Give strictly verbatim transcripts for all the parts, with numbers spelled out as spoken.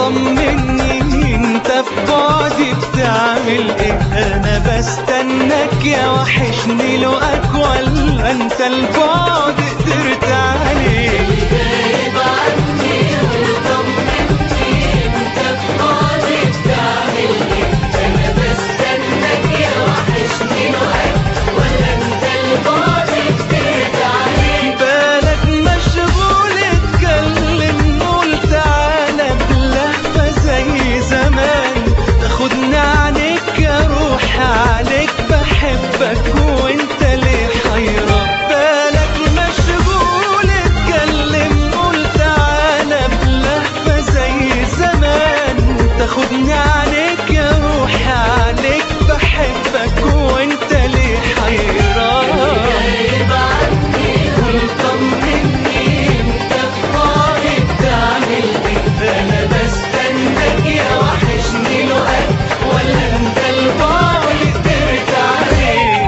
طمني انت في بعدي بتعمل ايه؟ انا بستناك يا وحشني لقاك ولا انت البعد قدرت عليه؟ غايب عني وطمني انت في بعدي بتعمل ايه؟ انا بستناك يا وحشني لقاك ولا انت البعد قدرت عليه؟ بالك مشغول اتكلم قول تعالى بلهفة زي زمان، تاخدني عنيك يا روح عليك بحبك وانت ليه حيران؟ بالك مشغول اتكلم قول تعالى بلهفة زي زمان، تاخدني عنيك يا روح عليك بحبك وانت ليه حيران؟ غايب عني وطمني انت في بعدي بتعمل ايه؟ انا بستناك يا وحشني لقاك ولا انت البعد قدرت عليه؟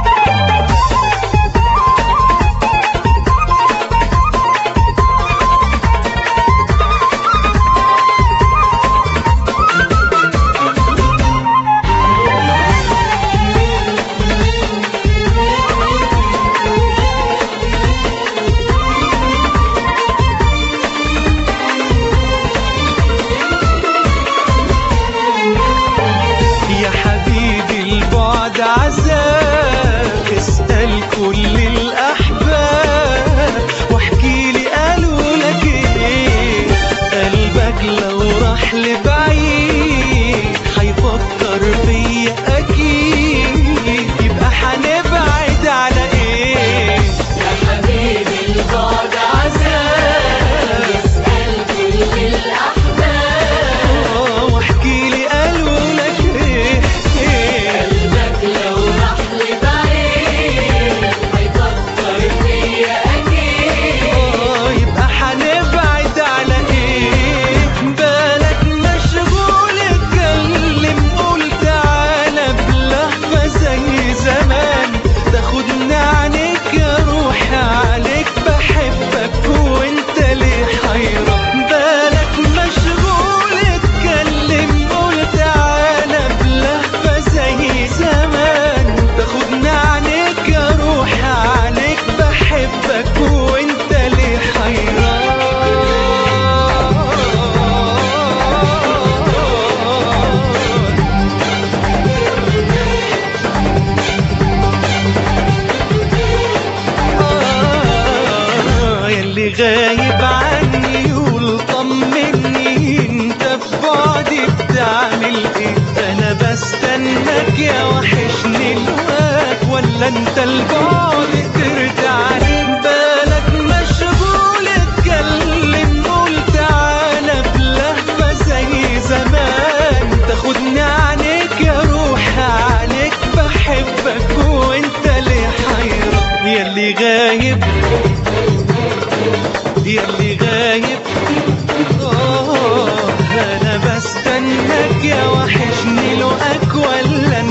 يا حبيبي البعد عذاب، اسأل كل الأحباب واحكيلي قالوا لك ايه. قلبك لو راح لبعيد هيفكر فيا أكيد، يبقى هنبعد على ايه؟ يا حبيبي البعد عذاب، اسأل كل الأحباب آه، واحكيلي قالوا لك ايه ايه. قلبك لو راح لبعيد هيفكر فيا أكيد. آه، يبقى هنبعد على ايه؟ بالك مشغول اتكلم قول تعالى بلهفة زي زمان، تاخدني عنيك يا روح عليك بحبك وانت ليه حيران؟ بالك مشغول اتكلم قول تعالى بلهفة زي زمان، تاخدني عنيك يا روح عليك بحبك وانت ليه حيران؟ آه، ياللي غايب عني قول طمني انت في بعدي بتعمل ايه؟ انا بستناك يا وحشني لقاك ولا انت البعد قدرت عليه؟ بالك مشغول اتكلم قول تعالى بلهفة زي زمان، تاخدني عنيك يا روح عليك بحبك وانت ليه حيران؟ ياللي غايب ياللي غايب آه، أنا بستناك يا وحشني لقاك ولا